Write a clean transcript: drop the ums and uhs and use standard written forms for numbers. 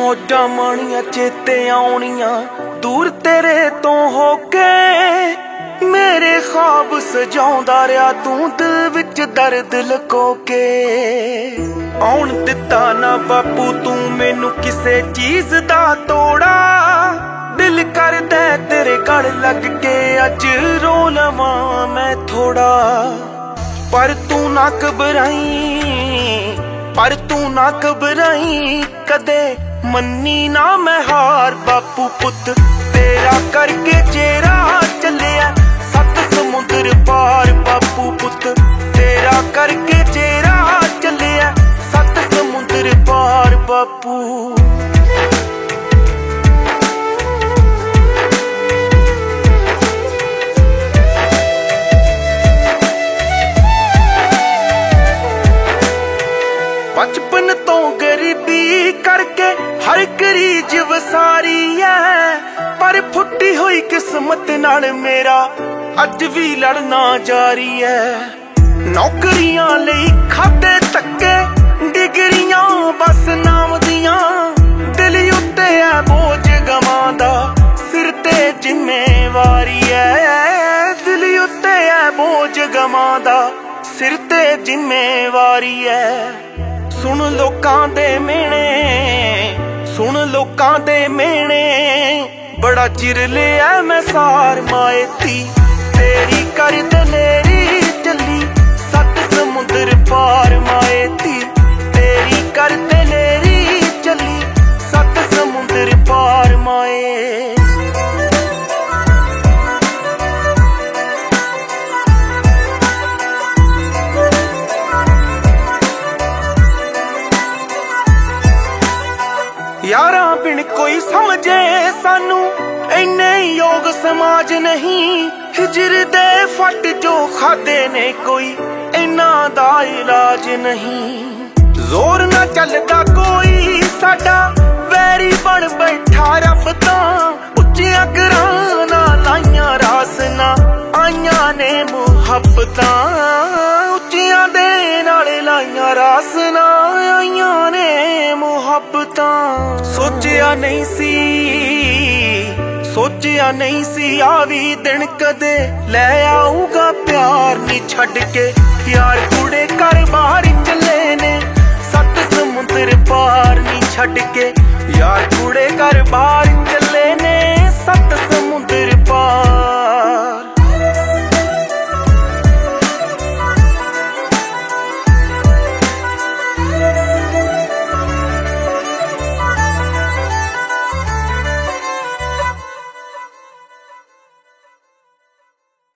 ਮੌਜਾਂ ਮਾਣੀਆਂ ਚੇਤੇ ਆਉਣੀਆਂ ਦੂਰ ਤੇਰੇ ਤੋਂ ਹੋ ਕੇ। ਮੇਰੇ ख्वाब ਸਜਾਉਂਦਾ ਰਿਹਾ ਤੂੰ ਦਿਲ ਵਿੱਚ ਦਰਦ ਲੁਕੋ ਕੇ। ਆਉਣ ਦਿੱਤਾ ਨਾ ਬਾਪੂ ਤੂੰ ਮੈਨੂੰ ਕਿਸੇ ਚੀਜ਼ ਦਾ ਤੋੜਾ। ਦਿਲ ਕਰਦਾ ਤੇਰੇ ਗਲ ਲੱਗ ਕੇ ਅੱਜ ਰੋ ਲਵਾਂ ਮੈਂ ਥੋੜਾ। ਪਰ ਤੂੰ ਨਾ ਘਬਰਾਈ, ਪਰ ਤੂੰ ਨਾ ਘਬਰਾਈ ਕਦੇ ਮੰਨੀ ਨਾ ਮੈਂ ਹਾਰ। ਬਾਪੂ ਪੁੱਤ ਤੇਰਾ ਕਰਕੇ ਚਿਹਰਾ ਚੱਲਿਆ 7 ਸਮੁੰਦਰ ਪਾਰ। ਬਾਪੂ ਪੁੱਤ ਤੇਰਾ ਕਰਕੇ ਚਿਹਰਾ ਚੱਲਿਆ 7 ਸਮੁੰਦਰ ਪਾਰ। ਬਾਪੂ बचपन तो गरीबी करके हर गरीज वसारी है। पर फुटी हुई किस्मत नाल मेरा अज भी लड़ना जारी है। नौकरियां लई खादे धक्के डिगरियां बस नाम दियां। दिल उत्ते है बोझ गमां दा सिर ते जिम्मेवारी है। दिल उत्ते है बोझ गमां दा सिर ते जिम्मेवारी है। सुन लोकां दे मेहणे, सुन लोकां दे मेहणे बड़ा चिर लिया मैं सार माए धी। तेरी कर दलेरी चली 7 समुंदर पार माए धी। तेरी कर दलेरी चली 7 समुंदर पार माए। यारा बिन कोई समझे सानू इन्ने योग समाज नहीं। हिजर दे फट जो खादे ने कोई इन्ना दा इलाज नहीं। जोर ना चलदा कोई साडा वैरी बन बैठा रब तां। उच्चियां कराना लाइयां रास ना आइयां ने मुहब्बतां। उच्चियां दे नाल लाइयां रास ना आइयां ने मुहब्बतां। सोचिया नहीं सी, सोचिया नहीं सी आवी दिन कदे ले आऊगा प्यार नी छड़ के। यार कुड़े घर बाहर चले ने 7 समुंदर पार नी छड़ के। यार कुड़े घर बाहर चले